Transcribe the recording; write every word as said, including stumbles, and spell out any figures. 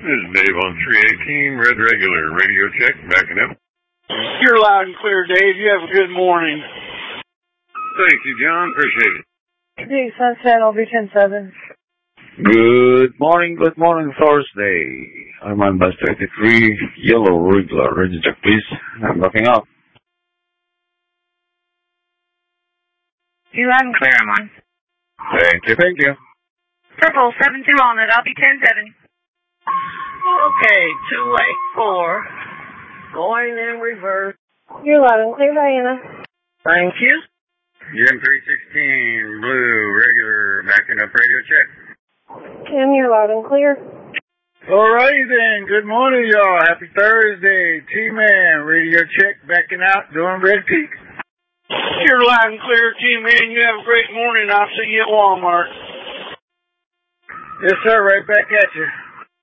This is Dave on three eighteen, Red Regular, radio check, backing up. You're loud and clear, Dave. You have a good morning. Thank you, John. Appreciate it. Hey, Sunset, I'll be ten seven. Good morning, good morning, Thursday. I'm on bus thirty-three, yellow regular, register please. I'm backing up. You loud and clear, I'm on. Thank you, thank you. Purple, seven two on it, I'll be ten seven. Okay, two eight four, going in reverse. You're loud and clear, Diana. Thank you. Jim three sixteen, blue, regular, backing up, radio check. Kim, you're loud and clear. All righty then. Good morning, y'all. Happy Thursday. T-Man, radio check, backing out, doing Red Peak. You're loud and clear, T-Man. You have a great morning. I'll see you at Walmart. Yes, sir. Right back at you.